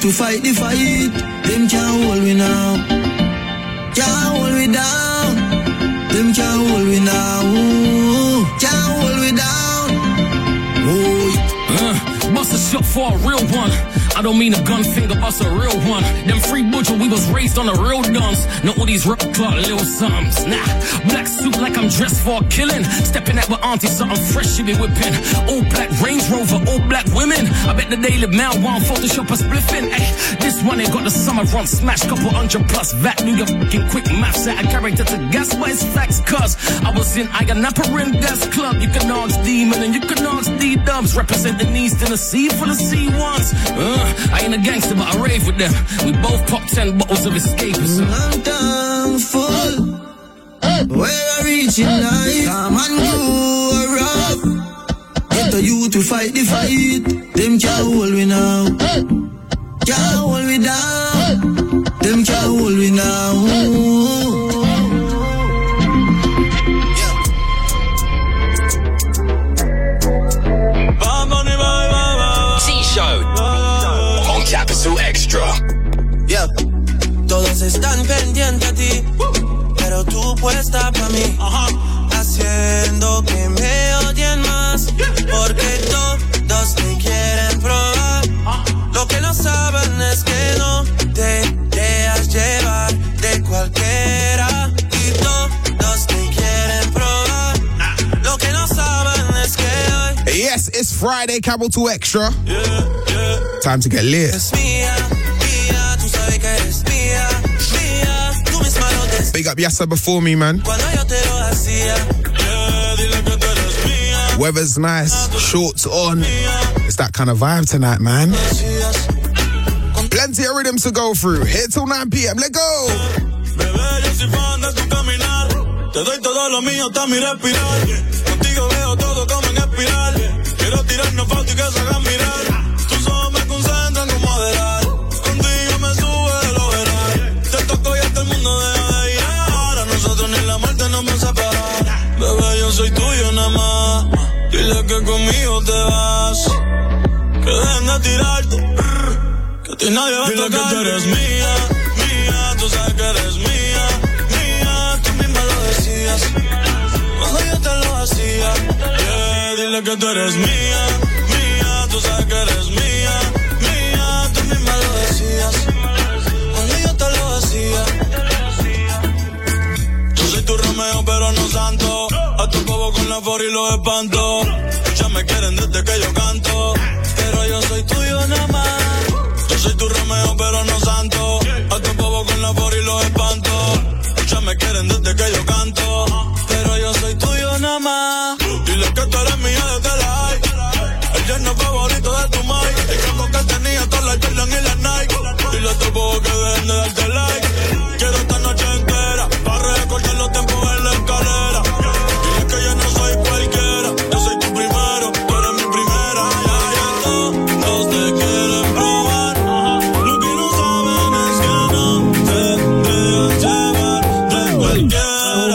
to fight the fight. Them can't hold me now. Can't hold me down. Them can't hold me now. Can't hold me down. Bust a shot for a real one. I don't mean a gun finger, bust a real one. Them free butcher, we was raised on the real guns. Not all these rock clock little sums. Nah, black suit like I'm dressed for a killing. Stepping out with auntie, something fresh she be whipping. All black Range Rover, all black women. I bet the Daily Mail won't Photoshop a spliffing. Ay, this one ain't got the summer run smash. Couple $100 plus VAT. Knew your fucking quick maths out of character to gas, but it's facts. Cause I was in Ayanapa Gas Club. You can ask Demon and you can ask D-Dubs. Representing East Tennessee for the C1s. I ain't a gangster, but I rave with them. We both pop 10 bottles of escapers. I'm down full. Where I reach in life, come and go around. Get the youth to fight the fight. Them can't hold me now. Can't hold me down. Them can't hold me now. Capital Extra. Yeah. Todos están pendientes a ti, pero tú puesta pa' mí, haciendo que me odien más, porque todos te quieren probar. Lo que no saben es que no te dejas llevar de cualquiera, y todos te quieren probar. Lo que no saben es que hoy. Yes, it's Friday, Capital Extra. Time to get lit. Big up Yassa before me, man. Weather's nice, shorts on. It's that kind of vibe tonight, man. Plenty of rhythms to go through. Here till 9 p.m. Let's go. Te doy todo lo mío, está mi respirar. Contigo veo todo como en espiral. Quiero tirarnos fotos y que se hagan mirar. Tus ojos me concentran como adelar. Contigo me sube lo verás. Te toco y hasta el mundo deja de ir. Ahora nosotros ni la muerte nos va a separar. Bebé, yo soy tuyo nada más. Dile que conmigo te vas. Que dejen de tirarte. Que a ti nadie va a tocar. Dile que tú eres mía, mía. Tú sabes que eres mía, mía. Tú misma lo decías cuando yo te lo hacía. Yeah, dile que tú eres mía, mía. Tú sabes que eres mía, mía. Tú misma lo decías cuando yo te lo hacía. Yo soy tu Romeo pero no santo. A tu bobo con la for y los espanto. Ya me quieren desde que yo canto, pero yo soy tuyo nada más. Yo soy tu Romeo pero no santo. A tu bobo con la for y los espanto. Ya me quieren desde que yo canto, pero yo soy tuyo nada más. Dile que tú eres mía desde la high. El yerno favorito de tu mai. El campo que tenía todas las Jordan y las Nike. Dile a tu bobo que dejen de darte like. Quiero esta noche entera para recortar los tiempos en la escalera. Dile que yo no soy cualquiera. Yo soy tu primero, tú eres mi primera. Ya, ya todos te quieren probar. Lo que no saben es que no te dejas llevar de cualquiera.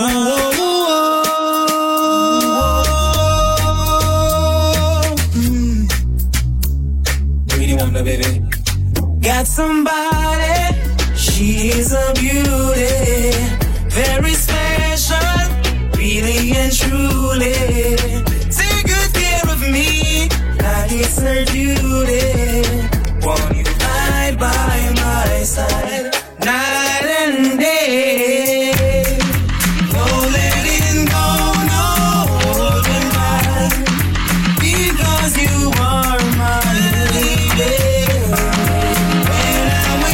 Baby. Got somebody, she's a beauty, very special, really and truly. Take good care of me, like it's her duty. Want you right by my side, night and day. No letting go, no holding back, because you are my lady. When I'm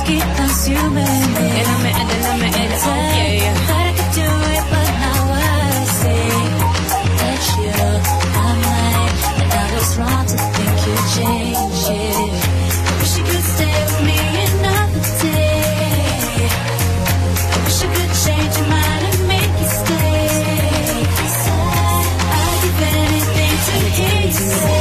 quizás you made me. And I'm okay. Thought I could do it, but now I see that I'm right, and I was wrong to think you changed it. Wish you could stay with me another day. Wish I could change your mind and make you stay. I'd give anything to hear you say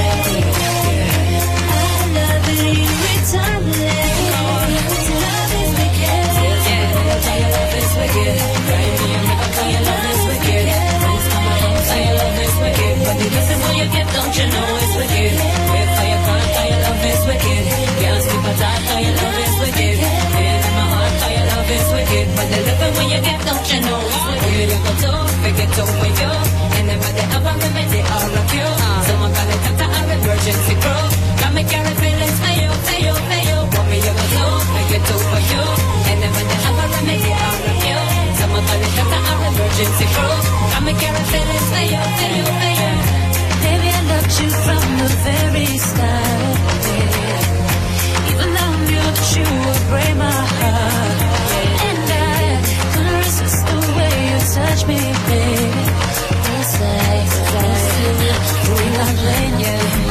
I love you eternally. Love is wicked. Your love is wicked. Your love is wicked. Your love is wicked. But the listen when you get, don't you know it's wicked? Wait for your call, your love is wicked. Can't sleep at all, your love is wicked. Pain in my heart, your love is wicked. But the listen when you get, don't you know it's wicked? You go to forget to with you. And never they have a remedy all of you. Someone call it after an emergency crew. Got me carry feelings for you, for you, for you. Want me you go to forget to for you. And never they have a remedy all of you. Someone call it after an emergency crew. Got me carry feelings for you, for you, for you. Baby, I loved you from the very start. Yeah. Even though I knew that you would break my heart. Yeah. And I couldn't resist the way you touch me, baby. Yes, we're not playing,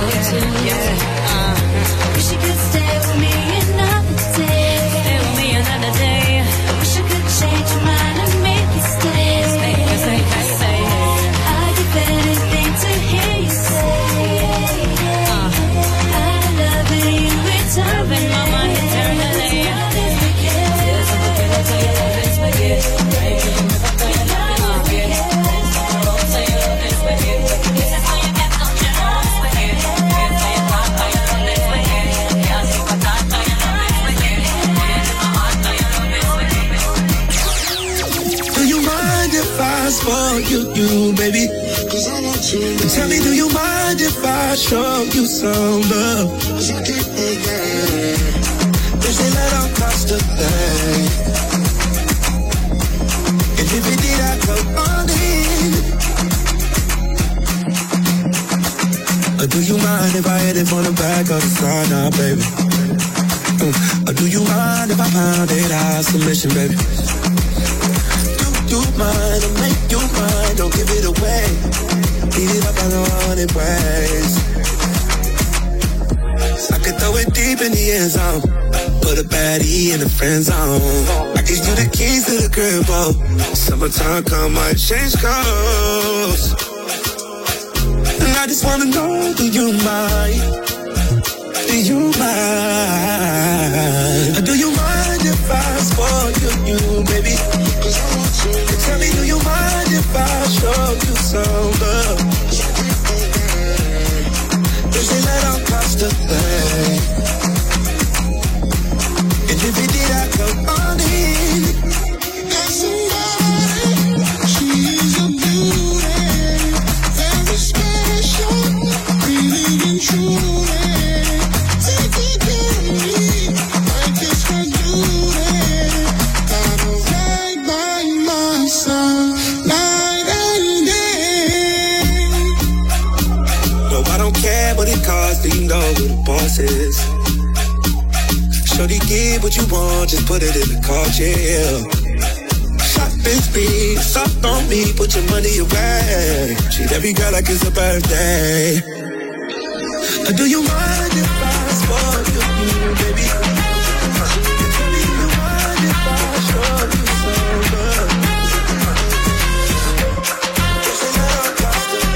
wish you could stay with me another day. Stay with me another day. Wish I could change your mind and make you stay. I'd give anything to hear you say I love you eternally. Mama, eternally. Love is wicked. Your love is wicked. Your love is wicked. Say your love is wicked. This is how you get, don't you know it's wicked? Wait for your call, your love is wicked. Can't sleep at all, your love is wicked. Pain in my heart, your love is wicked. Do you mind if I spoil you, baby? Cause I want to. Tell me, do you mind if I show you some love? Cause I can't forget. They say let on cost a thing. And if it did, I'd come on in. Or do you mind if I hit it from the back of the side now, baby? Or do you mind if I pound it out submission, baby? Do you mind or make you mine? Don't give it away. Beat it up on 100 ways. I could throw it deep in the end zone. Put a baddie in the friend zone. I give you the keys to the crib, oh. Summertime come, might change clothes. And I just wanna know, do you mind? Do you mind? Or do you mind if I spoil you, baby? Cause I want to. Tell me, do you mind if I show you some love? They say that I'll cost a thing. And if it did, I'd come on in. Got somebody, she's a beauty, very special, really and truly. Take care of me, like it's her duty. Gotta ride by my side, night and day. No, I don't care what it costs, do you know who the boss is? Shorty, get what you want, just put it in the car, yeah. Shopping spree, soft on me, put your money away. Treat every girl like it's a birthday. Do you mind if I spoil you, baby? Tell me, do you mind if I show you some love? Just a little cost of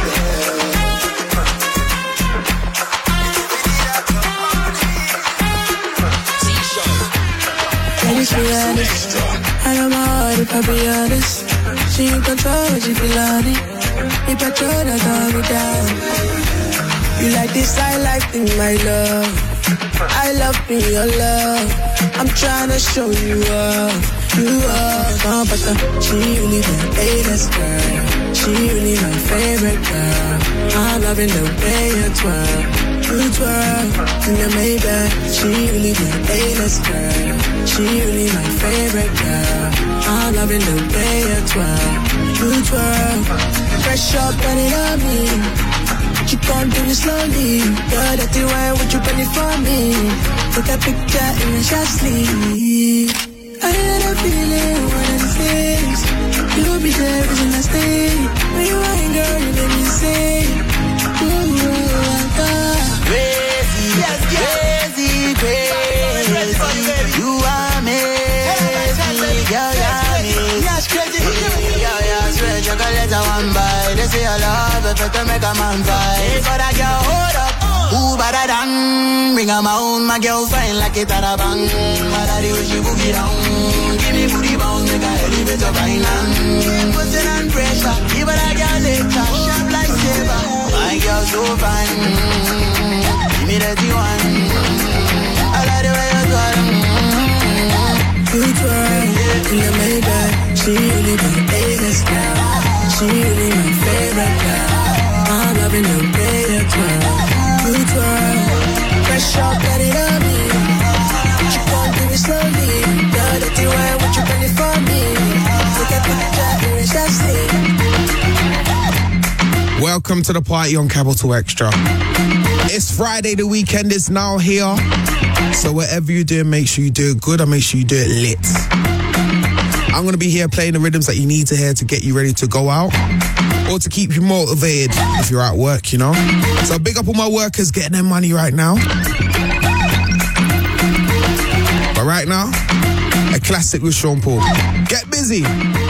Let me be honest. I know my heart if I be honest. She in control when she feel on it. If I try to calm me down. You like this, I like thing, my love. I love me, your love. I'm tryna show you up. You are, but she really my latest girl. She really my favorite girl. I'm loving the way you twirl. You twirl in the Maybach. She really my latest girl. She really my favorite girl. I'm loving the way you twirl. You twirl. Fresh up, run it on me. You can't do it slowly. You're dirty wine, would you bend it for me? Take a picture and we shall sleep. I had a feeling, one of these days you'll be there, isn't that stay? When you ain't, girl, you make me say, ooh, crazy, crazy, crazy. You are me, girl, chocolate one bite. They say I love it, but to make a man fight. But I girl, hold up, who better than? Bring her my own, my girl fine like it at a bang. My daddy wish you boogie down. Give me booty bounce, make a elevator finance. Put it on pressure, give her that girl later. Sharp like saber, my girl so fine. Give me that one. I like the way you twirl. You twirl in the Maybach. She really the A-list girl. She really my favorite girl. I'm loving the way you twirl. You twirl, fresh up, let it on me. She gon' do it slowly. Girl, that you wear what you bring it for me. Take a picture, and it's just sleep. Welcome to the party on Capital Extra. It's Friday, the weekend is now here. So whatever you do, make sure you do it good and make sure you do it lit. I'm going to be here playing the rhythms that you need to hear to get you ready to go out or to keep you motivated if you're at work, you know. So big up all my workers getting their money right now. But right now, a classic with Sean Paul. Get busy.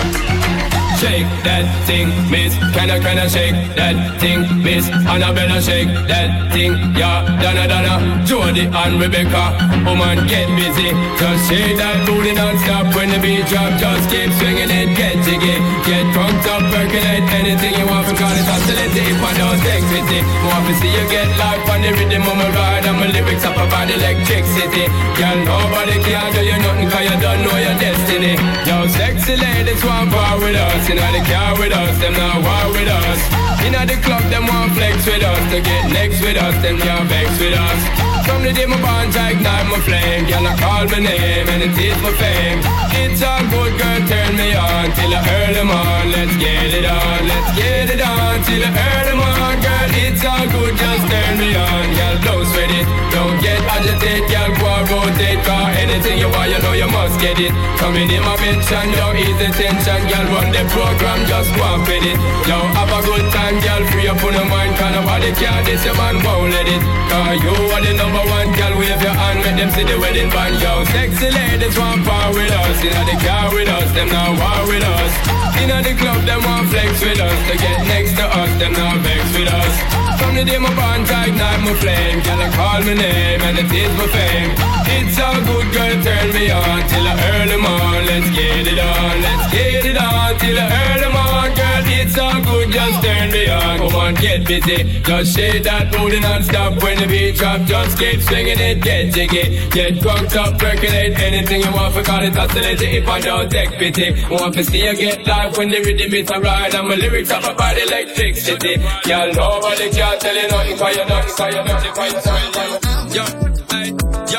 Shake that thing, miss. Can I shake that thing, miss? Annabella, shake that thing, yeah. Donna, Jody and Rebecca. Woman, get busy. Just shake that booty non-stop. When the beat drop, just keep swinging it. Get jiggy, get drunk up, percolate. Anything you want to call it oscillating. If I don't take pity, want to see you get life on the rhythm of my ride. And my lyrics up about electricity. Girl, nobody can do you nothing, cause you don't know your destiny. Yo, sexy ladies want power with us. Inna the car with us, them not war with us. Inna the club, them want flex with us. To get next with us, them can't vex with us. From the day my bonds, I ignite my flame. Girl, I call my name and it is my fame. It's all good, girl, turn me on till I earn them on. Let's get it on, let's get it on till I earn them on. Girl, it's all good, just turn me on. Girl, don't sweat it, don't get agitated. Girl, go and rotate, cause anything you want, you know you must get it. Coming in my mention, don't ease the tension. Girl, run the program, just go and fit it. Yo, have a good time, girl, free up on your mind. Cause nobody care, this your man won't let it. Cause you are the number one, girl, wave your hand, make them see the wedding band. Yo, sexy ladies want power with us. Inna the car with us, them not war with us. Inna the club, them want flex with us. To get next to us, them not vex with us. From the day my bond, I ignite my flame. Girl, I call my name and it is my fame. It's all good, girl, turn me on till I earn them on. Let's get it on, let's get it on till I earn them on. Girl, it's all good, just turn me on. Come on, get busy, just shake that booty non-stop. When the beat drop, just keep swinging it. Get jiggy, get drunk up, percolate. Anything you want for call it oscillating. If I don't take pity, want to see you get live when the rhythm is a ride. And my lyrics up about electricity. Girl, nobody can tell you nothing, cause you nothing, cause you nothing, cause you nothing. Yo, hey, yo,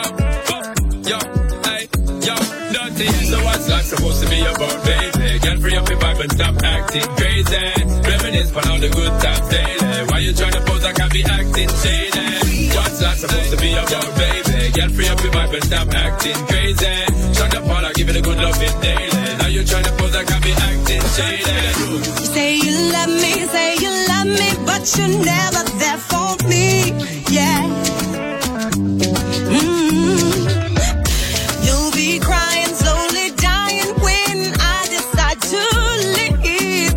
yo, hey, yo, dirty. So what's life supposed to be about, baby? Girl, free up your vibe and stop acting crazy. Reminisce on all the good times daily. Why you trying to pose like I be acting shady? What's life supposed to be about, baby? Girl, free up your vibe and stop acting crazy. Shut up, all I give it a good loving daily. Now you trying to pose like I be acting shady. You say you love me, but you're never there for me. Yeah. You'll be crying, slowly dying when I decide to leave.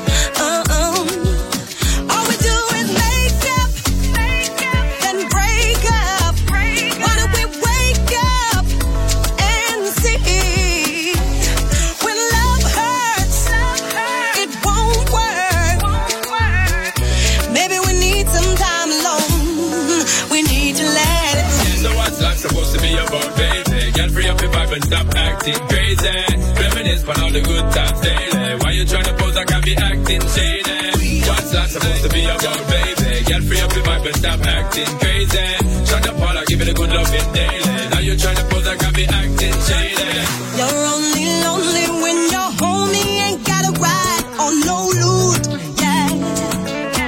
All we do is make up, then break up. Why don't we wake up and see? When love hurts, it won't work. Maybe we need some time alone. We need to let it go. So what's life supposed to be about, baby? Girl, free up your vibe and stop acting crazy. Reminisce on all the good times daily. Why you trying to pose like I be acting shady? What's life supposed to be about, baby? Girl, free up your vibe and stop acting crazy. Shut up, all I give it a good loving daily. Now you trying to pose like I be acting shady. You're only lonely when your homie ain't got a ride on no loot. Yeah.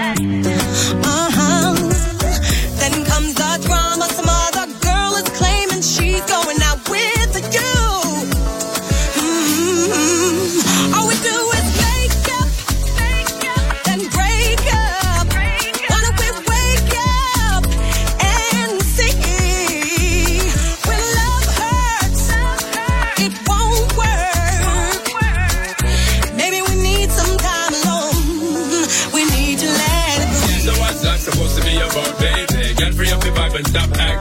Then comes the drama. Some other girl is claiming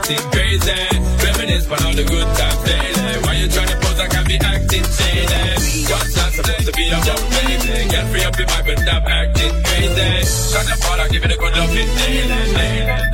acting crazy. Reminisce on all the good times daily. Why you trying to pose like I be acting shady? What's not supposed to be about baby? Get free up your mind and stop acting crazy. Shut up, all I give it a good loving daily.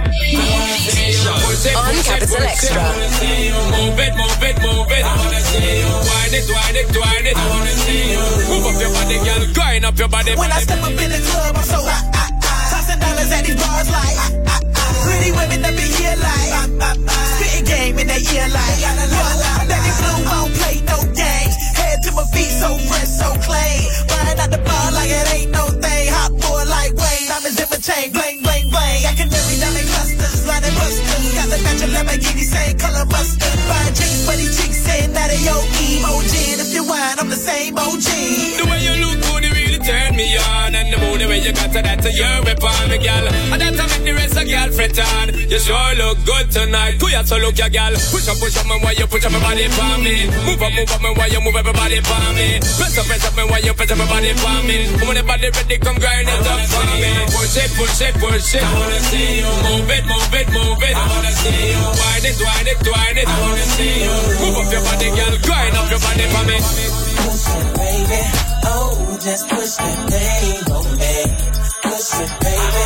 On Capital Extra. Move it, move it, move it. I wanna see you. Wind it, wind it, wind it. I wanna see you. Move up your body, girl. Grind up your body. When I step up in the club, I'm so hot. Tossing dollars at these bars like pretty women that be here like spitting game in their ear like baby blue won't play no games. Head to my feet, so fresh, so clean. Buying out the bar like it ain't no thing. Hot boy like Wayne. Diamonds in my chain, bling, bling, bling. I can never down they clusters, riding busters. Got the natural Lamborghini, same color mustard. Buying jeans for these chicks saying that they yo emoji. And if you whine, I'm the same OG. The way you look good, it really turn me on. And the mood, the way you got to that, you're upon me, girl. And that's how make the rest of girl fret on. You sure look good tonight. Go out, so look your girl. Push up, man, while you push up my body for me. Move up, man, while you move everybody for me. Press up, man, while you press up my body for me. When the body ready, come grind it up for me. Push it, push it, push it. I wanna see you. Move it, move it, move it. I wanna see you. Wind it, wind it, wind it. I wanna see you. Move up your body, girl. Grind up your body for me. Push it, baby. Oh, just push that thing on me. Push it, baby.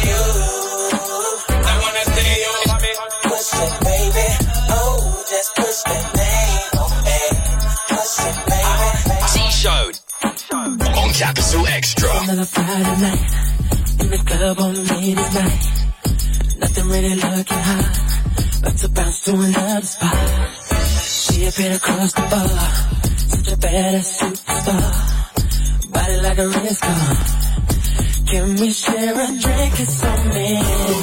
I wanna see you. Push it, baby. Oh, just push that thing on me. Push it, baby. T-Showed on Capital Extra. Another Friday night in the club on ladies' night. Nothing really looking hot, but to bounce to another spot. She appeared across the bar, such a badass superstar. Body like a race car. Can we share a drink? It's on me.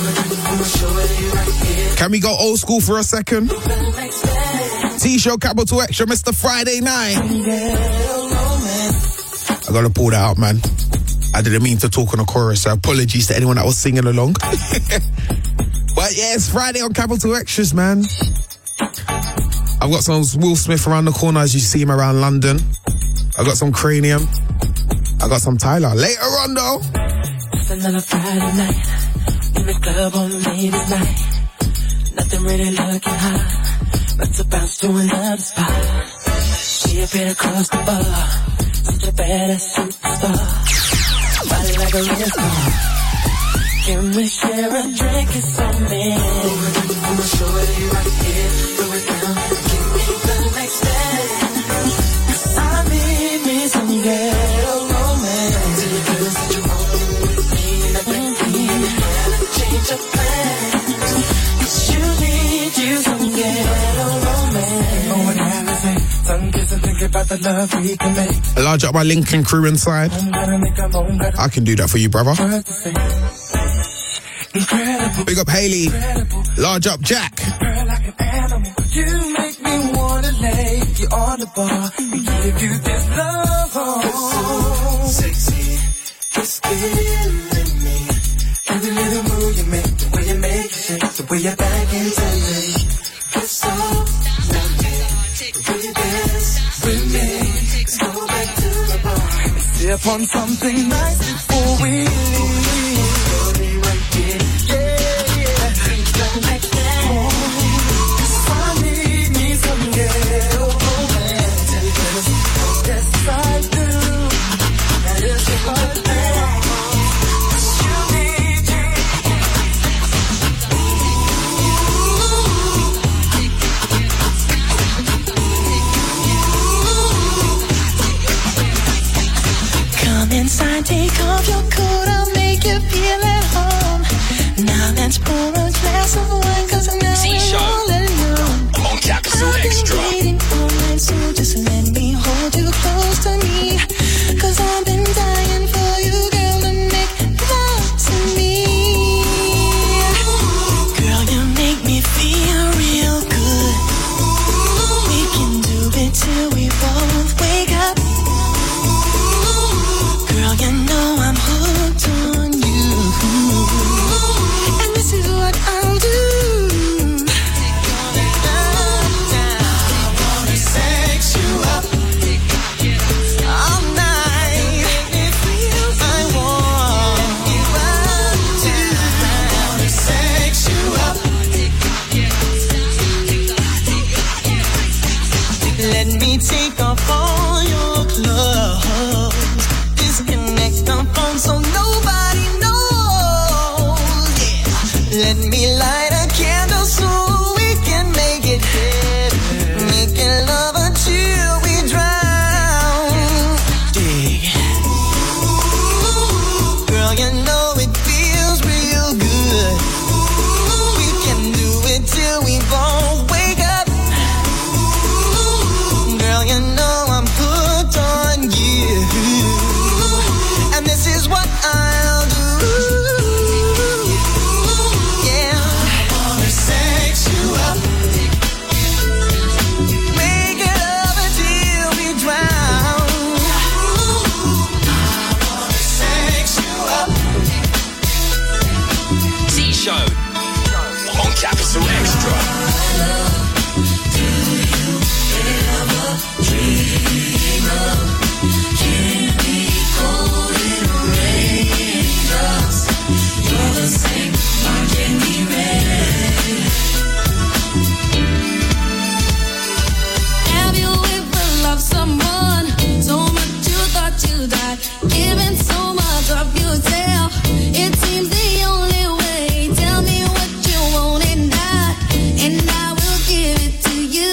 Can we go old school for a second? T-Show Capital Extra, Mr. Friday Night. I gotta pull that out, man. I didn't mean to talk on a chorus, so apologies to anyone that was singing along. But yeah, it's Friday on Capital Extras, man. I've got some Will Smith around the corner as you see him around London. I've got some Cranium. I got some Tyler. Later on, though. It's another Friday night in the club on ladies' night. Nothing really looking hot, but to bounce to another spot. She appeared across the bar, such a badass superstar. Body like a real star. Can we share a drink? It's on me. I'ma show it right here. Throw it down. Give me the next step. 'Cause I need me some ghetto romance. To the girls that you want with me. And I think change of plans. 'Cause you need you some ghetto romance. Oh, what I say. Sun kiss and think about the love we can make. Large up my Lincoln crew inside. I can do that for you, brother. Incredible. Big up Haley. Incredible. Large up Jack. Girl, like an animal. You make me wanna lay you on the bar and give you this love. Oh, so sexy. It's killing me. Every little move you make, the way you make it shake, the way you back into me. It's so lovely. The way you dance with me. Let's go back to the bar and sip on something nice before we leave. Inside, take off your coat. Let me take off all your clothes. Disconnect the phone so nobody knows. Yeah. Let me light a candle so we can make it better. Making love until we drown. Dig. Girl, you know it feels real good. We can do it till we both wake up. Girl, you know I'm hooked on you. And this is what I'll do. Yeah. I wanna sex you up. Make it love until we drown. I wanna sex you up. T-Show on Capital Extra. Have you ever loved someone so much you thought you died? Giving so much of yourself, it seems the only way. Tell me what you want and I will give it to you.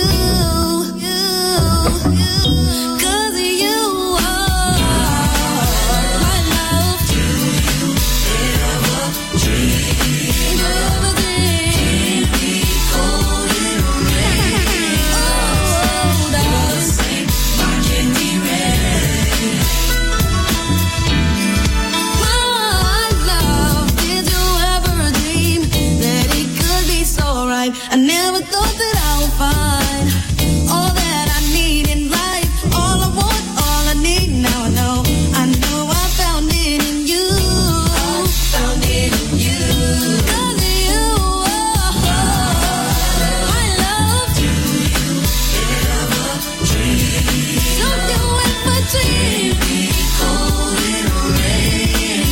'Cause you are my love. Do you ever dream of a thing? Can we call it a rain? Oh, darling, why can't we rain? My love, did you ever dream that it could be so right? I never thought that I would find all that I need in life. All I want, all I need. Now I know I found it in you. Found it in you. 'Cause you are my love. Do you ever dream? Don't you ever dream? We call it a rain.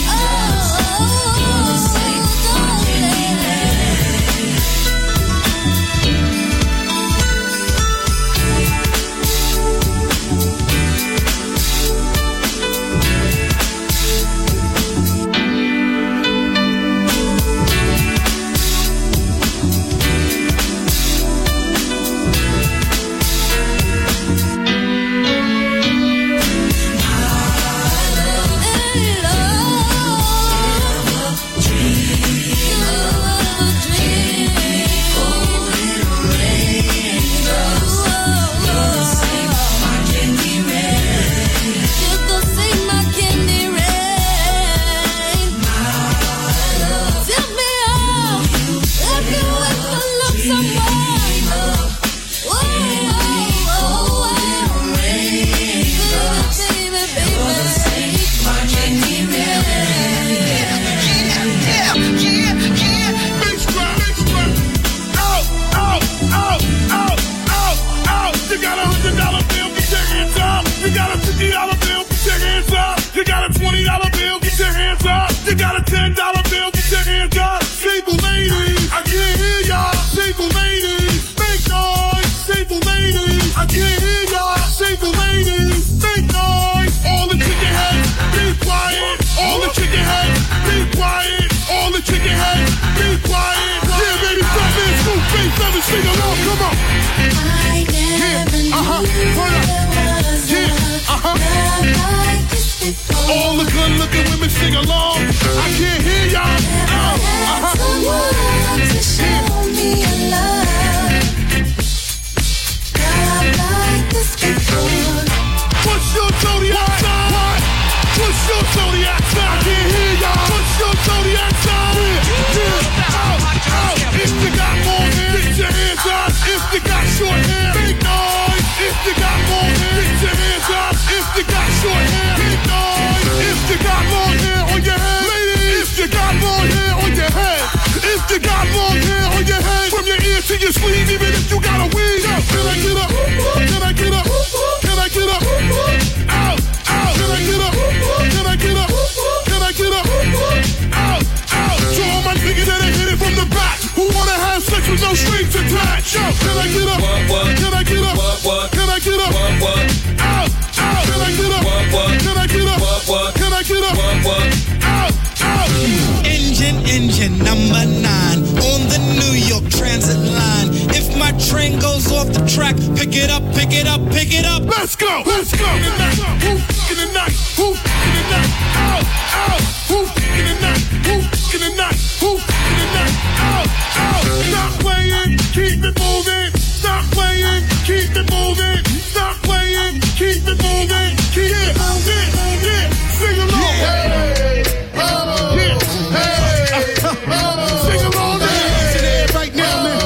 Sing along, come on. I never knew there was love like this before. All the good looking women sing along. I can't hear y'all. Someone to show me a love like this before. What's your zodiac sign? What's your zodiac sign? I can't hear y'all. What's your zodiac sign? If you got more hair, get your hands up. If you got short hair, make noise. If you got more hair, get your hands up. If you got short hair, make noise. If you got long hair on your head, ladies. If you got long hair on your head. If you got long hair on your head, from your ear to your sleeve, even if you got a weave. Can I get up? Can I get up? Can I get up? Out, out. Can I get up? Can I get up? Can I get up? Out, out. To all my niggas that hit it from the back, who wanna have sex with no strings attached. Yo, can I get up? Can I get up? what? Can I get up? What? Out, out. Can I get up? What? Can I get up? What? Can I get up? What? Out, out. Engine number 9 on the New York Transit line. If my train goes off the track, pick it up, pick it up, pick it up. Let's go, let's go. In the night, whoop, in the night, whoop, in the night, out, out, whoop, in the night, whoop, in the night, whoop, in the night, out, out. Stop playing, keep it moving. Stop playing, keep it moving. Stop playing, keep it moving. Keep it moving, yeah. Sing along, hey, yeah, hey, sing along, hey, right now, man.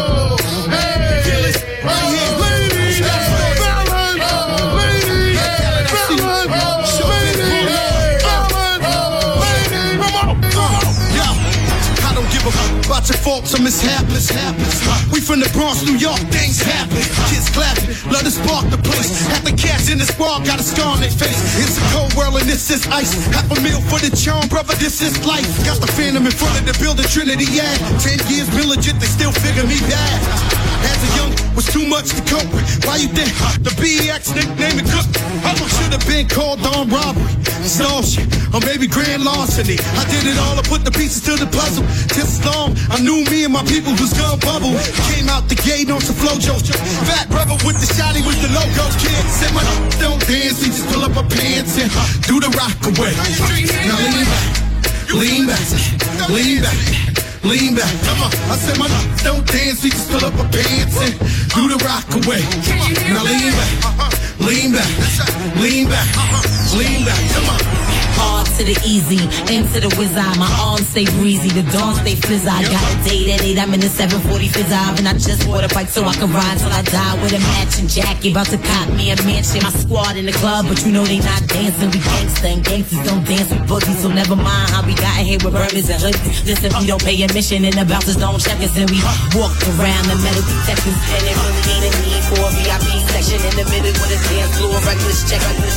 About your faults or mishaps. We from the Bronx, New York, things happen. Kids clapping, love to spark the place. Half the cats in the squad got a scar on their face. It's a cold world and this is ice. Half a meal for the charm, brother, this is life. Got the Phantom in front of the building, Trinity, yeah. 10 years been legit, they still figure me bad. As a young, was too much to cope with. Why you think the BX nickname it Cook? I should have been called on robbery, extortion, or maybe grand larceny. I did it all, I put the pieces to the puzzle. Just long, I knew me and my people was gonna bubble. Came out the gate on some flojo. Fat brother with the shotty with the logo. Kid said my don't dance, he just pull up my pants and do the rock away. Now lean back, lean back, lean back. Lean back, come on. I said my don't dance, he just pull up my pants and do the rock away. Now lean back, lean back, lean back, lean back, come on. Hard to the easy, into the whiz eye. My arms stay breezy, the dawn stay fizz. I got a date at 8, I'm in the 740 fizz eye. And I just bought a bike so I can ride till I die with a matching jacket. About to cop me a mansion. My squad in the club, but you know they not dancing. We gangsta and gangsters don't dance with boogies. So never mind how we got here with burgers and hoodies. Listen, we don't pay admission and the bouncers don't check us. And we walk around the metal detectors. And it really ain't a need for a VIP section in the middle with a dance floor. Reckless check like this.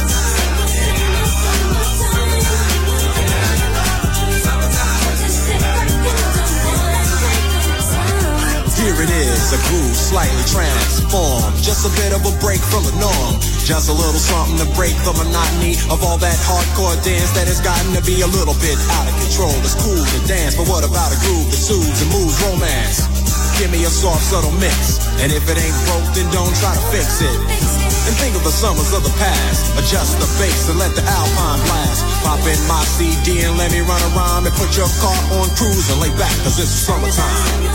Here it is, a groove slightly transformed. Just a bit of a break from the norm. Just a little something to break the monotony of all that hardcore dance that has gotten to be a little bit out of control. It's cool to dance, but what about a groove that soothes and moves romance? Give me a soft, subtle mix. And if it ain't broke, then don't try to fix it. And think of the summers of the past. Adjust the bass and let the Alpine blast. Pop in my CD and let me run around and put your car on cruise and lay back, cause it's summertime.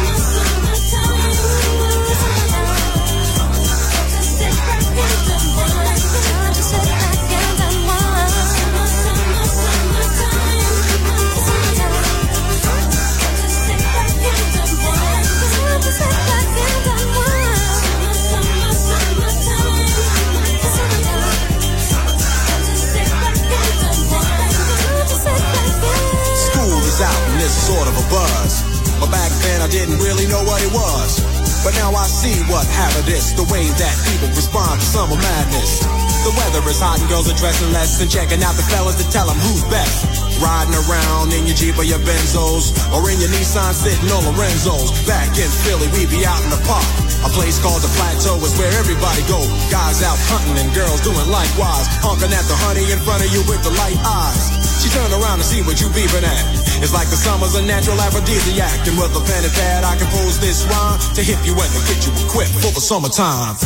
Sort of a buzz, but back then I didn't really know what it was. But now I see what happened is the way that people respond to summer madness. The weather is hot and girls are dressing less and checking out the fellas to tell them who's best. Riding around in your Jeep or your Benzos, or in your Nissan sitting on Lorenzo's. Back in Philly, we be out in the park. A place called the Plateau is where everybody go. Guys out hunting and girls doing likewise. Honking at the honey in front of you with the light eyes. She turned around to see what you beeping at. It's like the summer's a natural aphrodisiac. And with a pen and pad, I compose this rhyme to hit you and to get you equipped for the summertime.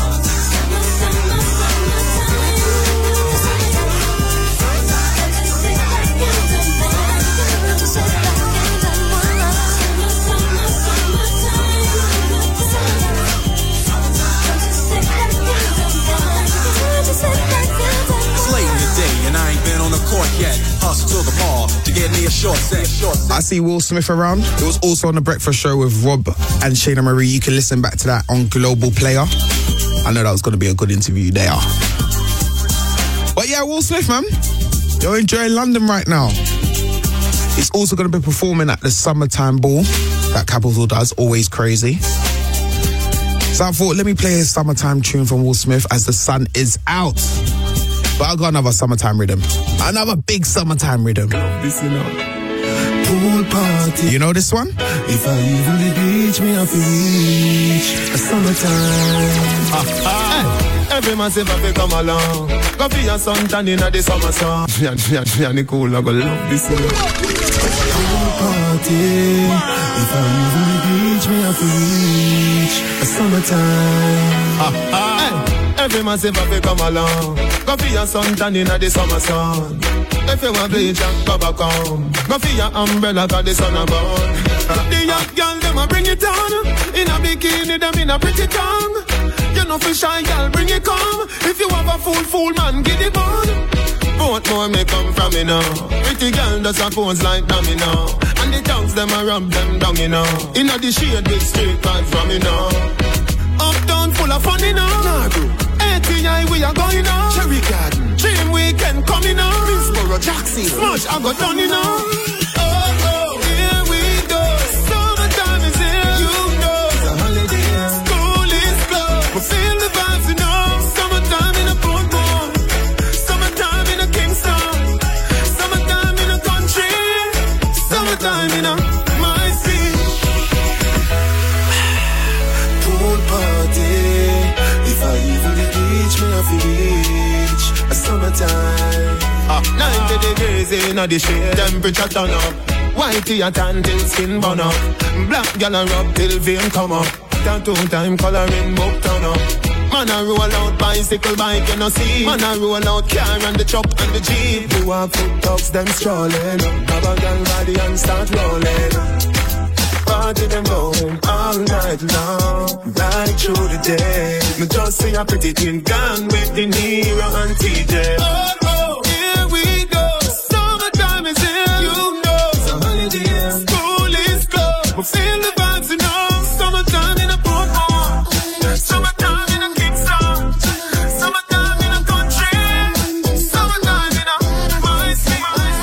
Yet, hustle to the mall to get me a short set. I see Will Smith around. It was also on the Breakfast Show with Rob and Shayna Marie. You can listen back to that on Global Player. I know that was going to be a good interview there. But yeah, Will Smith, man, you're enjoying London right now. He's also going to be performing at the Summertime Ball that Capital does. Always crazy. So I thought, let me play a summertime tune from Will Smith as the sun is out. But I got another summertime rhythm. Another big summertime rhythm. Listen up. pool party. You know this one? If I even the beach, me have to reach a summertime. Every man say fi come along. Go for your suntan inna the summer sun. Fianny cool, I go love this one. Pool party. If I even the beach, me have to reach a summertime. Every man say fi come along. Go for your suntan inna the summer sun. If you want bleach and cover come, go for your umbrella 'cause the sun a burn. The young girl them a bring it on. In a bikini them in a pretty tongue. You know for shy girl bring it come. If you have a fool man get it on. Both more may come from me now. Pretty girl does a pose like dummy now. And the tongues them a rub them down you know. In a the shade with straight vibes from me now. Uptown full of fun you know. ATI we are going on. Cherry Garden Dream Weekend coming on. Middlesboro Jackson Smash I got done you know. Oh, here we go. Summertime is here. You know it's a holiday. School is closed. We feel the vibes you know. Summertime in a Portmore. Summertime in a Kingston. Summertime in a country. Summertime in a my city. Pool party. If I even the beach, me have to reach a summertime. 90 degrees in the shade, temperature turn up. Whitey a tan till skin burn up. Black gal a rub till vein come up. Tattoo time coloring book turn up. Man a roll out bicycle bike you no see. Man a roll out car and the truck and the jeep. You walk foot dogs them strolling. Have a gal body and start rolling. Party them going all night long, right through the day. Me just see a pretty thing gone with the Nero and TJ. Oh, here we go. Summertime is here. You know it's a holiday. School is closed. We feel the vibes you know. Summertime in a Portmore. Summertime in a Kingston. Summertime in a country. Summertime in a my city.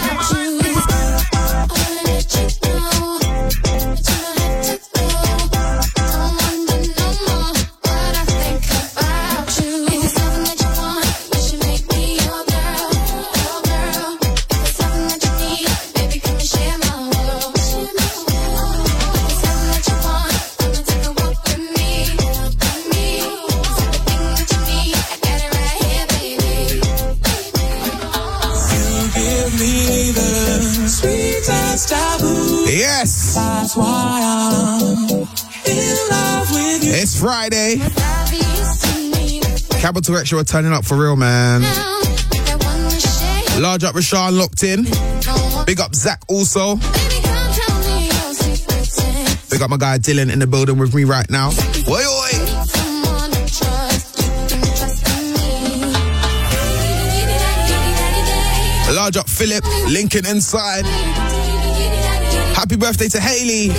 Yes. That's why I'm in love with you. It's Friday. Capital Extra are turning up for real, man. Large up Rashawn locked in. Big up Zach also. Big up my guy Dylan in the building with me right now. Oi, oi. Large up Philip, Lincoln inside. Happy birthday to Haley.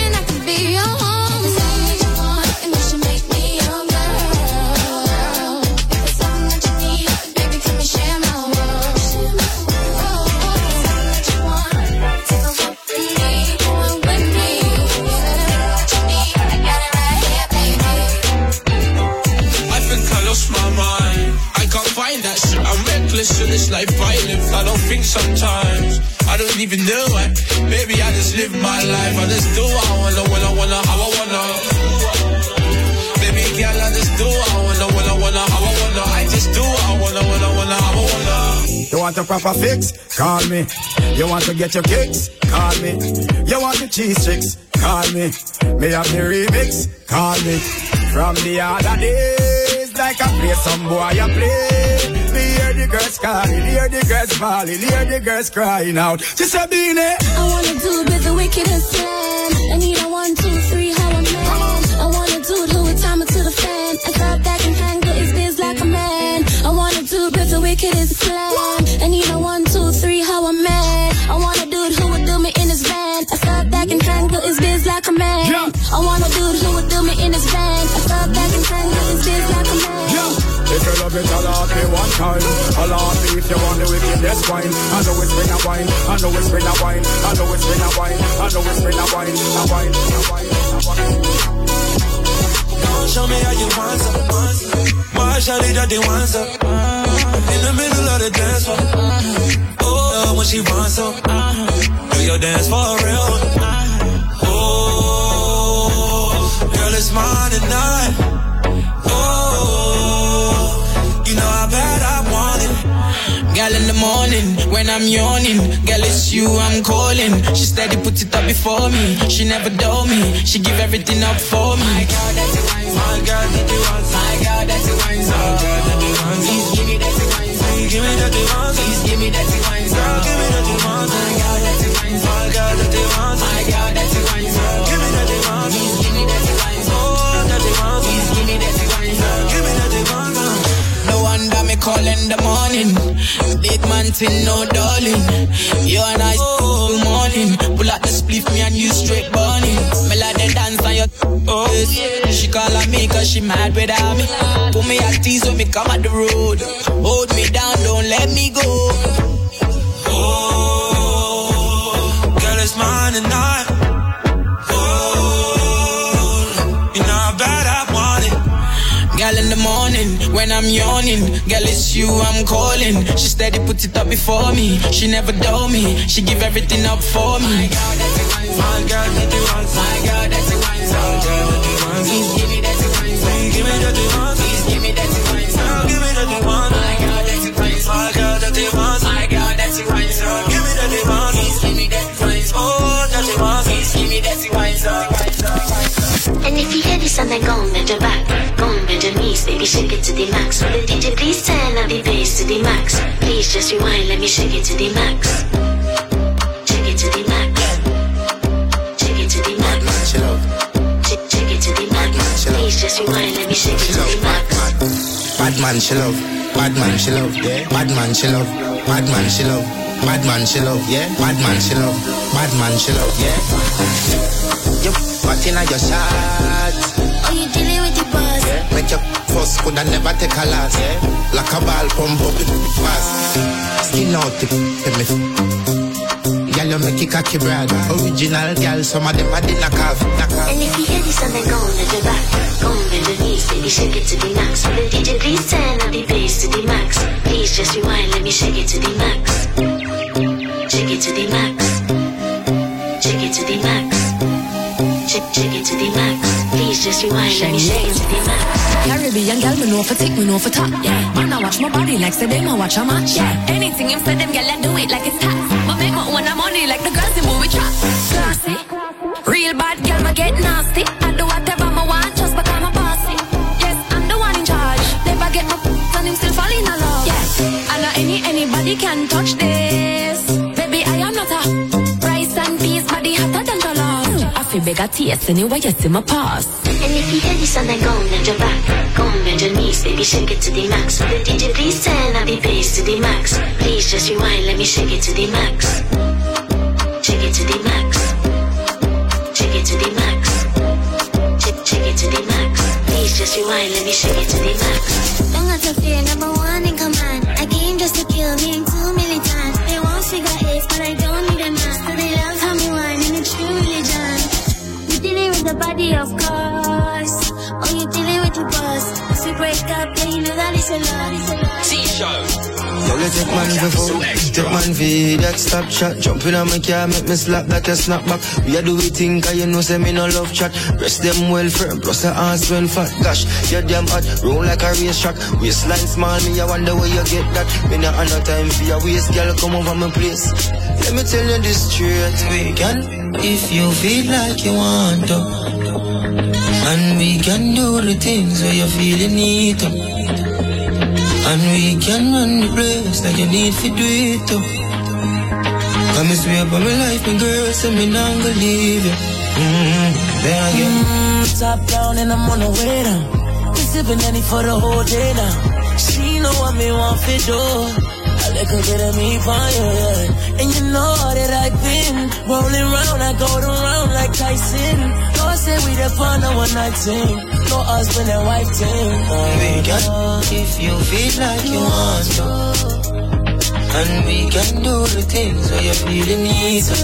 In this life I live, I don't think sometimes. I don't even know it. Maybe I just live my life. I just do what I wanna, when I wanna, how I wanna. Baby girl, I just do what I wanna, when I wanna, how I wanna. I just do what I wanna, when I wanna, how I wanna. You want a proper fix? Call me. You want to get your kicks? Call me. You want the cheese tricks? Call me. Me have the remix? Call me. From the other days, like I play some boy I play. Hear the girls calling, hear the girls falling, hear the girls crying out. Just a beanie. I wanna do it with the wickedest plan. I need a 1, 2, 3, how a man. I wanna do it with time to the fan. I thought that can handle his biz like a man. I wanna do it with the wickedest plan. I need a 1, 2, 3, how a man. I wanna do it who would do me in his van. I thought that can handle his biz like a man. I wanna do it who would do me in his van. I thought that can handle his biz like a man. If you love it, I'll ask me one time. I'll ask me if you want the wickedest wine. I know it's been a wine. I know it's been a wine. I know it's been a wine. I know it's been a wine. A wine, a wine, a wine. Show me how you want some. Marshall, that they want some. in the middle of the dance floor. Oh, when she wants so, do your dance for real. Oh, girl, it's mine tonight. Oh, you know how bad I want it. Girl, in the morning, when I'm yawning, girl, it's you I'm calling. She steady put it up before me. She never dull me. She give everything up for me. My girl, that's the wine. My girl, that's the wine. My girl, that's the wine. Please give me that the wine. Please give me that the wine. Please give me that the wine. Girl, give me that the wine. My girl, that's the wine. My girl, that's the wine. My girl, that's the wine. Give me that the wine. Please give me that the wine. Oh, that the wine. Please give me that the wine. Give me that the wine. No wonder me call in the morning. Big man thing, no darling. You and I all morning. Pull out the spliff, me and you straight burning. Me like the dance on your She call on me cause she mad without me. Put me at tease when me come at the road. Hold me down, don't let me go. Oh, girl, it's mine tonight. Oh, you know how bad I want it. Girl, in the morning, when I'm yawning, girl, it's you I'm calling. She steady put it up before me. She never dull me. She give everything up for me. My girl, that's the wine. My girl, that's the wine. My girl, that's the wine. Please give me that the wine. Please give me that the wine. Please give me that the wine. Give me that the wine. My girl, that's the wine. My girl, that's the wine. My girl, that's the wine. Give me that the wine. Please give me that the wine. Oh, that's the wine. Please give me that the wine. And if you hear this and then go and bend your back, go and bend your knees, baby, shake it to the max. Will the DJ please turn up the bass to the max? Please just rewind, let me shake it to the max. Shake it to the max. Shake it to the max. Shake it to the max. Please just rewind, let me shake it to the max. Bad man, she love. Bad man, she love. Bad man, she love. Bad man, she love. Bad man, she love. Yeah. Bad man, she love. Bad man, she love. Yeah. You put in your shot. Oh, you dealing with the boss? Yeah. Make your first could never take a last. Yeah. Like a ball pump up fast. Skin out the me. Girl, you make it cocky brad. Original girl, some of them are the knockoff. And if you hear this and then go and let your back, go and bend your knees, baby, shake it to the max. Will the DJ please turn up the bass to the max? Please just rewind, let me shake it to the max. Shake it to the max. Shake it to the max. Shake it to the max. Please just rewind, let me shake it to the max. Caribbean girl, me know for tick, me know for top. Yeah, man, I watch my body like say them I watch a match. Yeah, anything him say them girl, I do it like it's tax. But make my own money like the girls in movie trap. Classy, real bad girl, me get nasty. I do whatever I want just because I'm a bossy. Yes, I'm the one in charge. Never get my and him still fall in love. Yeah, and not anybody can touch this. Baby, I am not a rice and peas, body hotter than the love. I feel bigger taste anyway, you see my pass. And if you hear this and then go and bend your back, go and bend your knees, baby, shake it to the max. Will the DJ please turn up the bass to the max? Please just rewind, let me shake it to the max. Shake it to the max. Shake it to the max. Shake it to the max. Please just rewind, let me shake it to the max. Don't have to fear, number one in command. I came just to kill me 2 million times. They won't figure it, but I don't need a man. So they love how me whine in a true religion. You dealing with the body, of course. Oh, you dealing with the boss. As we break up, yeah, you know that it's a lot. T-Show. Yo, let's take man for phone, take man for that stop shot. Jumping on my car, make me slap that a snap back. We a do we think, cause you know say me no love chat. Rest them well firm, plus the ass well fat. Gosh, you're damn hot, roll like a race track. Waistline small, me I wonder where you get that. Me not have no time for your waist, girl, come over my place. Let me tell you this straight, we can, if you feel like you want to. And we can do the things where you feel you need to. And we can run the place like you need to do it too. Come and swear by my life, my girl, say me not gonna leave you. Then again. Top down and I'm on the way down. We sipping any for the whole day now. She know what me want for do. I let her get at me fire, yeah. And you know that I've been rolling round, I go around like Tyson. Lord say we the fun of one night team. No husband and wife team. We can, if you feel like you want to. And we can do the things where you feel you need to.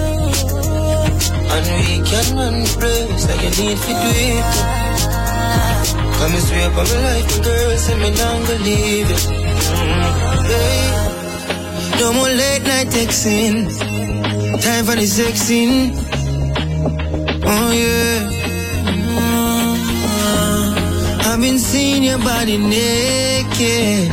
And we can run the place like you need to do it too. Come and swear by my life, girl, say me not gonna leave you. Hey. No more late night texting. Time for the sexing. Oh yeah. I've been seeing your body naked,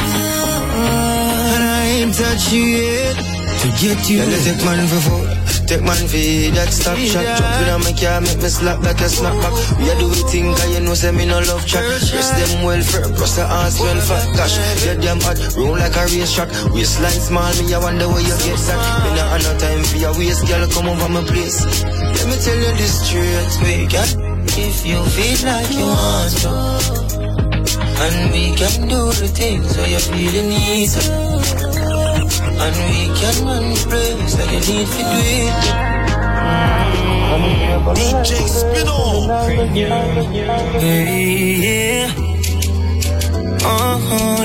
and I ain't touched you yet. To get you, let's take man for food. Take man for that stop shot. Jump in on my car, make me slap like a snapback. We a do it thing, cause you know say me no love chat. Dress them well fair, plus the ass well fat. Gosh, get them hot, roll like a race track. Waistline small, me I wonder where you get that. Me not have no time for your waist, girl, come over my place. Let me tell you this straight, we can. If you feel like you want to, and we can do the things so you feel the need to, and we can run the place like you need to do it. DJ Spino. Yeah. Oh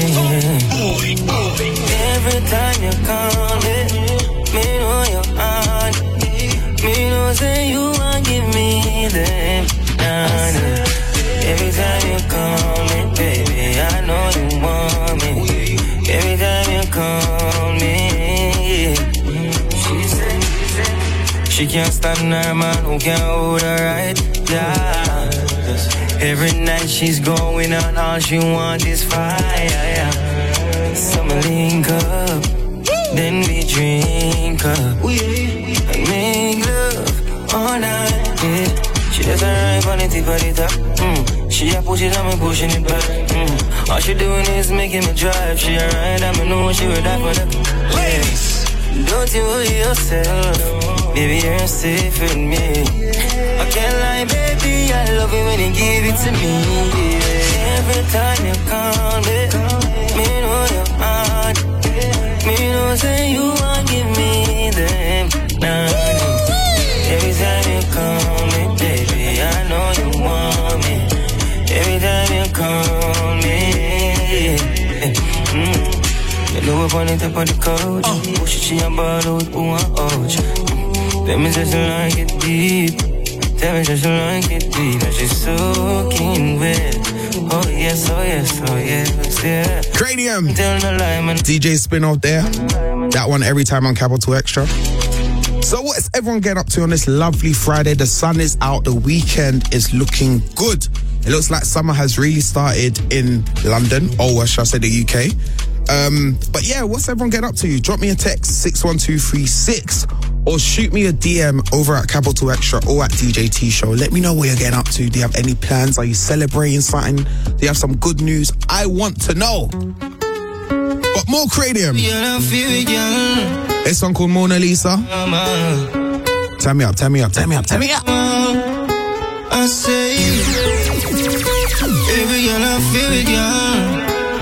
yeah. Every time you call me know you're on. Me know say you want give me them. Every time you call me, baby, I know you want me. Every time you call me, she can't stand her man who can't hold her right. Yeah. Every night she's going on, all she wants is fire. So me link up, then we drink up, and make love all night. Yeah. She doesn't ride on the tip of the top. She a push it and me pushing it back. All she doing is making me drive. She a ride and me know she would die for that. Ladies, don't you worry yourself, baby, you're safe with me. I can't lie, baby, I love it when you give it to me. Every time you call me know you're on. Me know say you want give me them. Every time you call me, baby, I know you want me. Every time you call me, you know up on the top of the couch. Push it, she a bottle with who I ouch. Tell me just like it deep. Tell me just like it deep. And she's soaking wet. Oh yes, oh yes, oh yes, yeah. Cranium. Tell no lie, man. DJ Spin out there. That one every time on Capital Extra. So what is everyone getting up to on this lovely Friday? The sun is out, the weekend is looking good. It looks like summer has really started in London, or should I say the UK. But yeah, what's everyone getting up to? Drop me a text, 61236, or shoot me a DM over at Capital Extra or at DJ T Show. Let me know what you're getting up to. Do you have any plans? Are you celebrating something? Do you have some good news? I want to know. But more Cranium. This song called Mona Lisa. Turn me up, turn me up, turn me up, turn me up. I say, every girl I feel it, girl.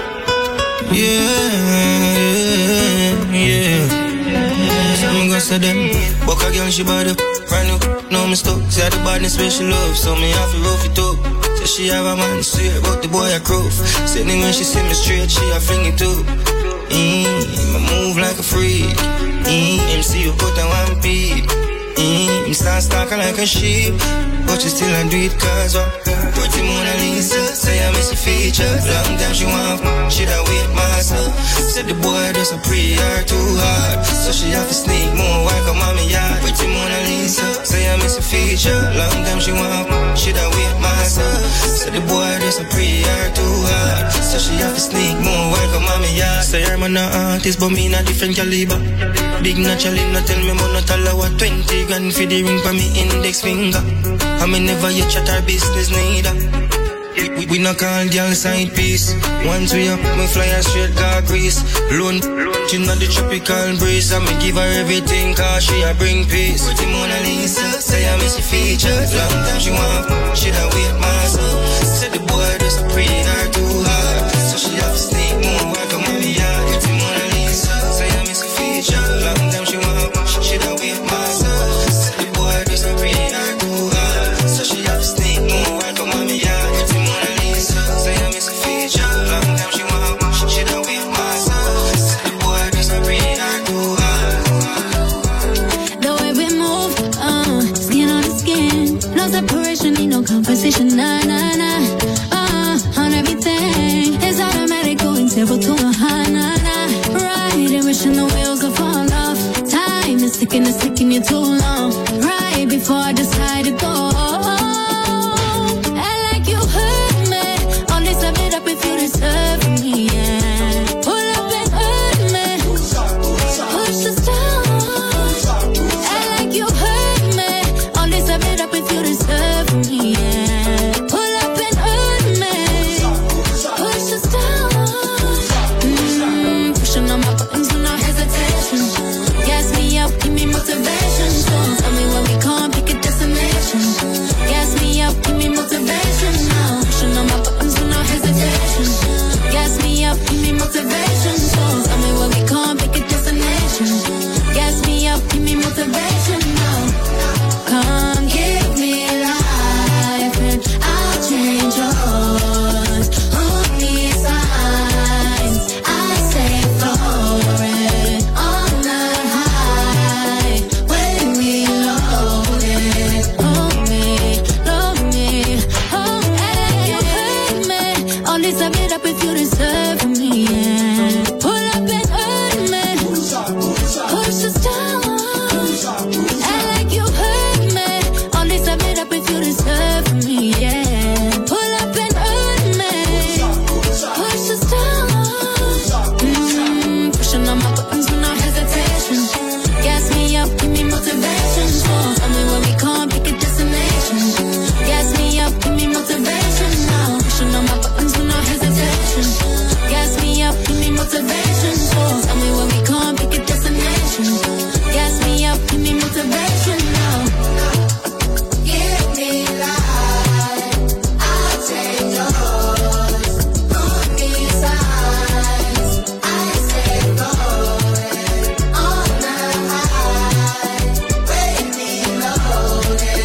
Yeah. Some girls say them, but a girl she bad up, brand new, no mistake. Say the body special love, so me have to rough it up. Say she have a man, swear, but the boy a crop. Say when she see me straight, she a fling it up. I move like a freak. MC you put on one beat. I'm start stalking like a sheep, but you still don't do it cause pretty Mona Lisa, say I miss a feature. Long time she want, she da wait myself. Said the boy does a pre her too hard, so she have to sneak more while come on me yard. Pretty Mona Lisa, say I miss a feature. Long time she want, she da wait myself. Said the boy does a pre her too hard, so she have to sneak more while come on me yard. Say I'm an artist, but me not different caliber. Big naturally, not tell me more, not tell her what 20 grand for the ring for me index finger. I mean never yet chat our business neither. We not call girl side piece. Once we up, we fly her straight car grease. Lone, you know the tropical breeze. And me give her everything cause she a bring peace. Pretty Mona Lisa, say I miss your features. Long time she want, she da wait myself. Said the boy does a pre her too hard, so she have to sneak more while come on me yard. Pretty Mona Lisa, say I miss your features. Long time she want, she da wait myself. Said the boy does a pre her too hard, so she have to sneak more while come on me yard. Pretty Mona Lisa, say I miss your features. Long time she want, she da wait myself. Said the boy does a pre her too hard. The way we move, skin on skin, no separation, need no conversation, nah, nah, nah. On everything, it's automatic, going several to a high, nah. thinking it's taking you too long. Right before I decide to go. And like you heard me, only sum it up if you deserve me, yeah. Pull up and hurt me, push us down. And like you heard me, only sum it up if you deserve me, yeah. Pull up and hurt me, push us down. Pushing on my buttons with no hesitation. Gas me up, give me motivation. So tell me when we can't pick a destination. Gas me up, give me motivation now. Pushing on my buttons with no hesitation. Gas me up, give me motivation. So tell me when we can't pick a destination. Gas me up, give me motivation now. Come give me life and I'll change yours. Hold me signs, I say for it. On the high, when we load it. Hold me, hold me, hold me. And you hurt me, only sum it up if you deserve me, yeah. Pull up and hurt me, push us down. And like you hurt me, only sum it up if you deserve me, yeah. Pull up and hurt me, push us down. Pushing on my buttons with no hesitation. Gas me up, give me motivation. So tell me when we can't pick a destination. Gas me up, give me motivation now. Pushing on my buttons with no hesitation. Gas me up, give me motivation. So tell me when we can't pick a destination. Gas me up, give me motivation now. Give me life, I'll take yours. Put me signs, I say for it. On the high, when we load it.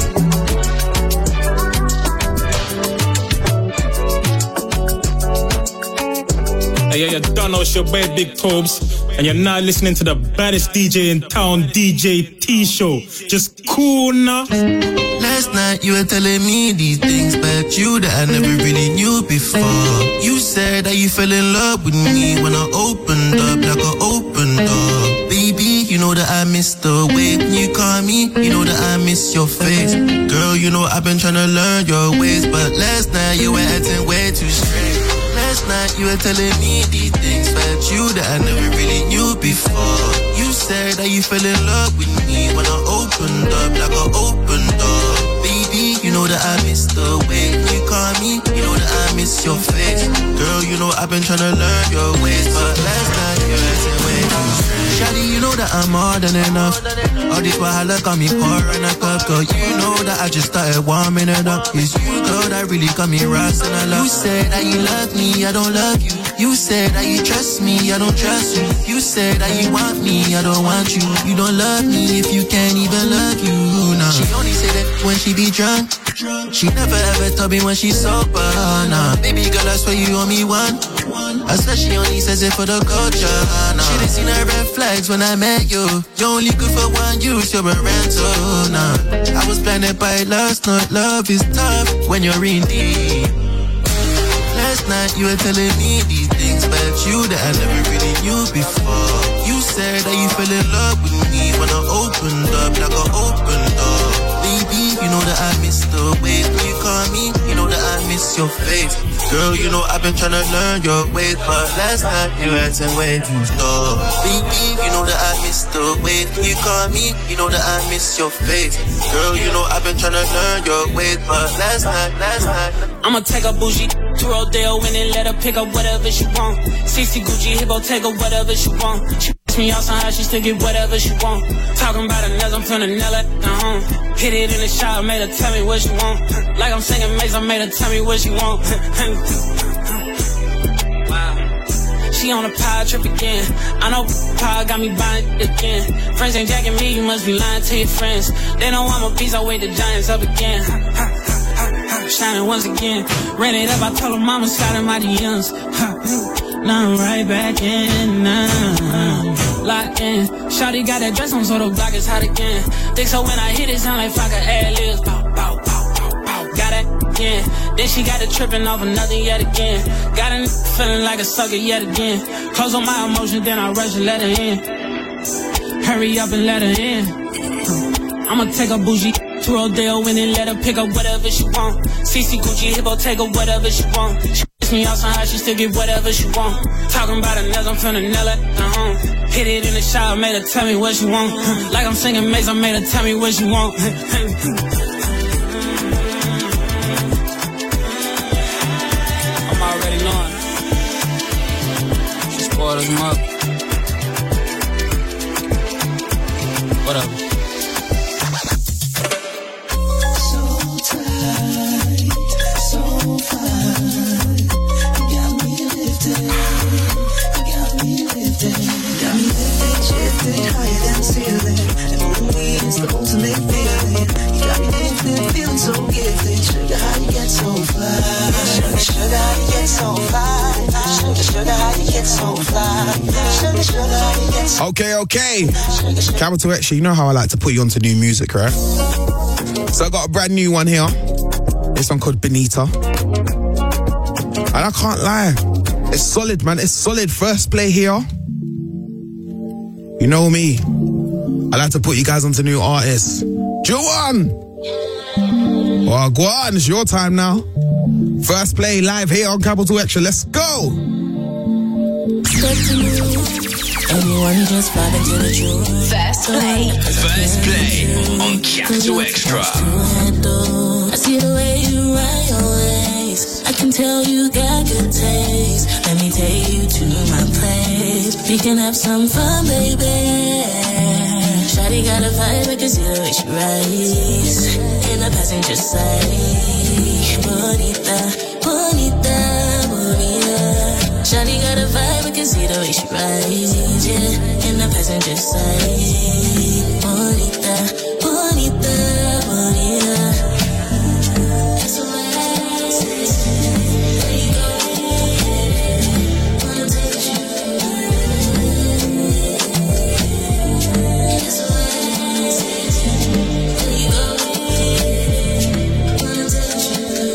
Hey, yeah, you don't know it's your boy Big Tobes, and you're not listening to the baddest DJ in town, DJ T-Show. Just cool now. Last night you were telling me these things about you that I never really knew before. You said that you fell in love with me when I opened up like an open door. Baby, you know that I miss the way when you call me, you know that I miss your face. Girl, you know I've been trying to learn your ways, but last night you were acting way too strange. Last night you were telling me these things about you that I never really knew before. You said that you fell in love with me when I opened up like an open door. Baby, you know that I miss the way when you call me, you know that I miss your face. Girl, you know I've been trying to learn your ways, but last night you were acting way too strange. Shawty, you know that I'm more than enough. All this wahala got me pouring a cup, girl. You know that I just started warming it up. It's you, girl, that really got me rising a lot. You said that you love me, I don't love you. You said that you trust me, I don't trust you. You said that you want me, I don't want you. You don't love me if you can't even love you now. She only say that when she be drunk. She never ever told me when she's sober. Nah, baby girl, I swear you owe me one. I swear she only says it for the culture. Nah, she didn't see no red flags when I met you. You're only good for one use, you're a rental. Nah, I was blinded by last night. Love is tough when you're in deep. Last night you were telling me these things about you that I never really knew before. You said that you fell in love with me when I opened up like an open door. Baby, you know that I miss the way when you call me, you know that I miss your face. Girl, you know I've been trying to learn your ways, but last night you acting way too slow. Baby, you know that I miss the way when you call me, you know that I miss your face. Girl, you know I've been trying to learn your ways, but last night. I'ma take a bougie to Rodeo and then let her pick up whatever she want. CC Gucci, here go take her whatever she want. She me out somehow, she still get whatever she want. Talking about her nails, I'm finna nail it at home. Hit it in the shower, made her tell me what she want. Like I'm singing Maze, I made her tell me what she want. Wow. She on a power trip again. I know power got me buying again. Friends ain't jacking me, you must be lying to your friends. They know I'm a beast, I wake the giants up again. Shining once again. Ran it up, I told her mama slide in my DMs. Now I'm right back in, locked in. Shawty got that dress on, so the block is hot again. Think so when I hit it, sound like fuck a ad-libs. Bow, bow, bow, bow, bow. Got it again. Then she got it tripping off another yet again. Got a feeling like a sucker yet again. Close on my emotions, then I rush and let her in. Hurry up and let her in. I'ma take a bougie to Rodeo and then let her pick up whatever she want. CC Gucci Hippo, take her whatever she want. She piss me off somehow, she still get whatever she want. Talking about her nails, I'm finna nail it. Hit it in the shower, made her tell me what she want. Like I'm singing Maze, I made her tell me what she want. I'm already knowing. She spoiled as mother. Whatever. Higher than ceiling, and only is the ultimate feeling. You got me lifted, feeling so gifted. Sugar, how you get so fly? Sugar, how you get so fly? Sugar, how you get so fly? Sugar, how you get so Okay. Capital Extra, you know how I like to put you onto new music, right? So I got a brand new one here. This one called Benita. And I can't lie, it's solid, man. It's solid. First play here. You know me. I like to put you guys onto new artists. Juwan! Well, go on, it's your time now. First play live here on Capital Extra. Let's go! Everyone just vibe into the truth. First play on Capital Extra. I see the way you ride your ways. I can tell you got good taste. Let me take you to my place. We can have some fun, baby. Shawty got a vibe, I can see the way she rides. In the passenger side. Bonita, bonita, bonita. Shawty got a vibe, I can see the way she rides. Yeah, in the passenger side. Bonita, bonita, bonita. That's what I say. There you go. Wanna take you. That's what I say. There you go. Wanna take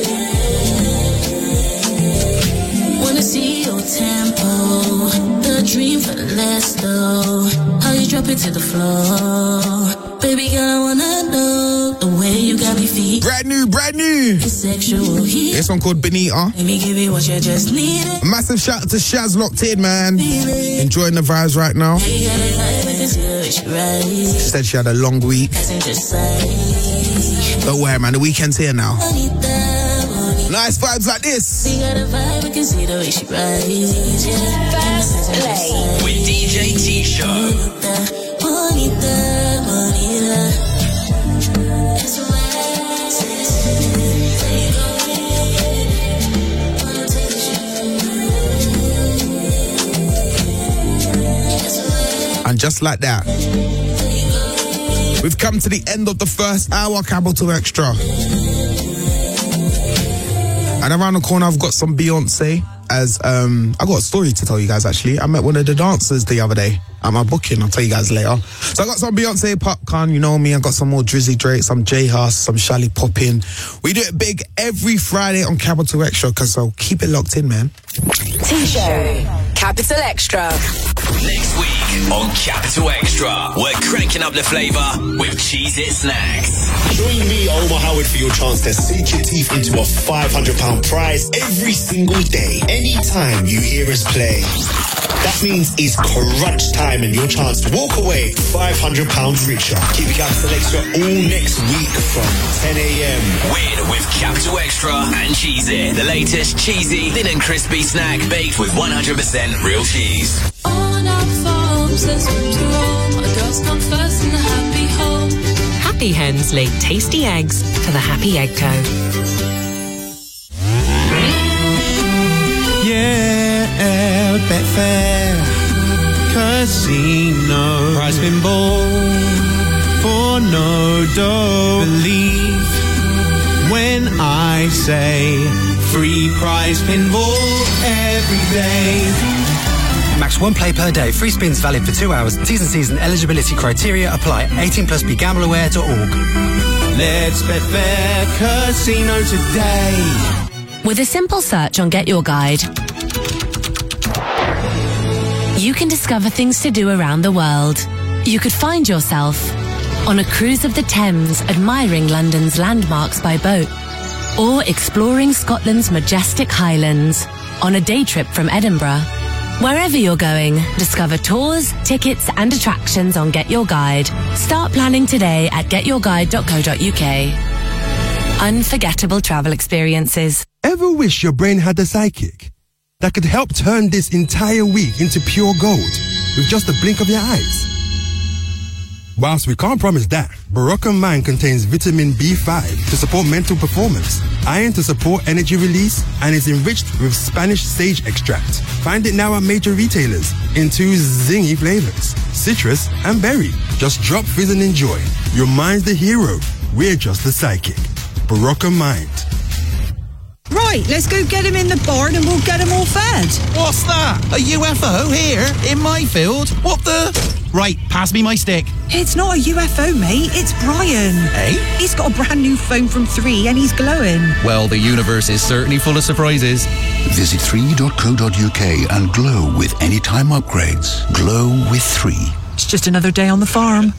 you. Wanna see your tempo. The dream for less though. How you drop it to the floor. Baby girl, I wanna know the way you got me feet. Brand new. It's sexual heat. This one called Benita. Let me give you what you just needed. Massive shout out to Shaz locked in, man. Enjoying the vibes right now. You got a vibe, I can see the way she rides. She said she had a long week. Passenger side. Don't worry, man. The weekend's here now. Bonita, bonita. Nice vibes like this. You got a vibe, I can see the way she rides. Yeah. First play with DJ T-Show. Bonita, bonita. That's what I say. There you go. Wanna take you. And just like that, we've come to the end of the first hour, Capital Extra. And around the corner, I've got some Beyonce. As I got a story to tell you guys, actually. I met one of the dancers the other day at my booking. I'll tell you guys later. So I got some Beyonce popcorn, you know me. I got some more Drizzy Drake, some J Hus, some Shally Poppin. We do it big every Friday on Capital Extra, so keep it locked in, man. T-Show. Capital Extra. Next week on Capital Extra, we're cranking up the flavour with Cheez-It Snacks. Join me, Omar Howard, for your chance to sink your teeth into a £500 prize every single day, anytime you hear us play. That means it's crunch time and your chance to walk away £500 richer. Keep your Capital Extra all next week from 10 a.m. Win with Capital Extra and Cheez-It, the latest cheesy, thin and crispy snack baked with 100% real cheese. On our farms, there's room to roam. Our girls come first in the happy home. Happy Hens lay tasty eggs for the Happy Egg Co. Yeah, Betfair Casino. Prize pinball for no dough. Believe when I say free prize pinball every day. Max one play per day. Free spins valid for 2 hours. T's and C's and eligibility criteria apply. 18 plus begambleaware.org. Let's Betfair Casino today. With a simple search on Get Your Guide, you can discover things to do around the world. You could find yourself on a cruise of the Thames admiring London's landmarks by boat, or exploring Scotland's majestic highlands on a day trip from Edinburgh. Wherever you're going, discover tours, tickets and attractions on Get Your Guide. Start planning today at getyourguide.co.uk. Unforgettable travel experiences. Ever wish your brain had a sidekick that could help turn this entire week into pure gold with just a blink of your eyes? Whilst we can't promise that, Barocca Mind contains vitamin B5 to support mental performance, iron to support energy release, and is enriched with Spanish sage extract. Find it now at major retailers in 2 zingy flavors, citrus and berry. Just drop, fizz and enjoy. Your mind's the hero. We're just the sidekick. Barocca Mind. Right, let's go get him in the barn and we'll get him all fed. What's that? A UFO here in my field? What the? Right, pass me my stick. It's not a UFO, mate. It's Brian. Hey? He's got a brand new phone from 3 and he's glowing. Well, the universe is certainly full of surprises. Visit 3.co.uk and glow with anytime upgrades. Glow with 3. It's just another day on the farm.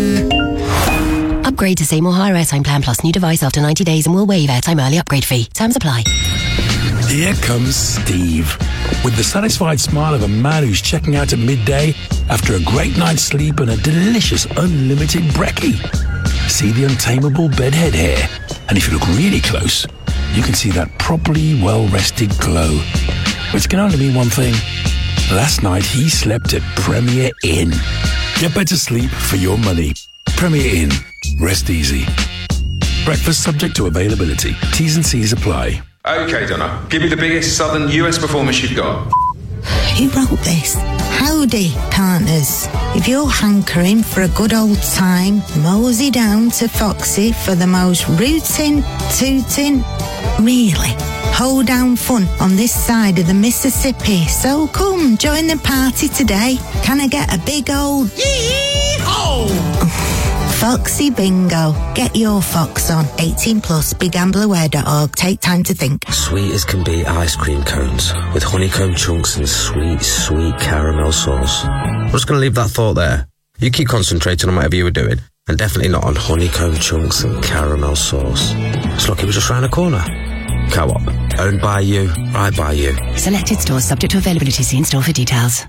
Upgrade to Seymour Higher Airtime Plan Plus. New device after 90 days and we'll waive airtime early upgrade fee. Terms apply. Here comes Steve, with the satisfied smile of a man who's checking out at midday after a great night's sleep and a delicious unlimited brekkie. See the untamable bedhead hair, and if you look really close, you can see that properly well-rested glow, which can only mean one thing. Last night he slept at Premier Inn. Get better sleep for your money. Premier Inn. Rest easy. Breakfast subject to availability. T's and C's apply. Okay, Donna. Give me the biggest southern US performance you've got. Who wrote this? Howdy, partners. If you're hankering for a good old time, mosey down to Foxy for the most rootin', tootin', really hoedown fun on this side of the Mississippi. So come, join the party today. Can I get a big old yee-haw? Foxy Bingo. Get your fox on. 18 plus, begambleaware.org. Take time to think. Sweet as can be ice cream cones with honeycomb chunks and sweet, sweet caramel sauce. I'm just going to leave that thought there. You keep concentrating on whatever you were doing, and definitely not on honeycomb chunks and caramel sauce. It's like it was just round the corner. Co-op. Owned by you, right by you. Selected stores subject to availability. See in store for details.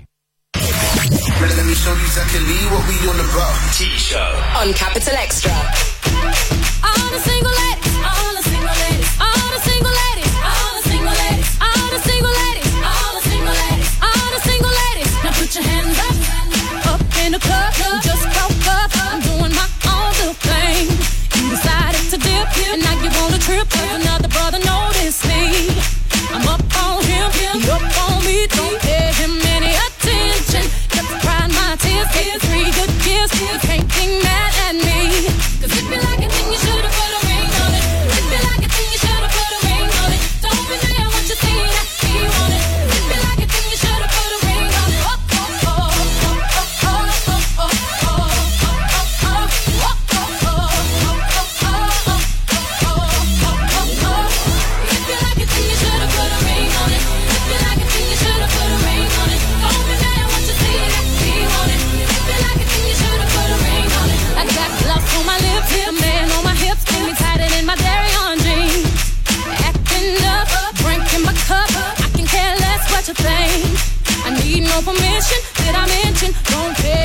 Let me show you exactly what we on about. T-Show on Capital Extra. All the single ladies, all the single ladies, all the single ladies, all the single ladies, all the single ladies, all the single ladies, all the single ladies. Now put your hands up in the club. Just broke up. I'm doing my own little thing. You decided to dip, and now you want a trip. Cause another brother noticed me. I'm up on him, he up on me. Don't pay him any attention. Kept crying my tears, gave 3 good years. You can't be mad at me. Cause if you like it, then you should've put a ring on it. If you like it, then you should've put a ring on it. Don't be mad what you see that he want it. If you like it, then you should've put a ring on it. I need no permission, did I mention? Don't care.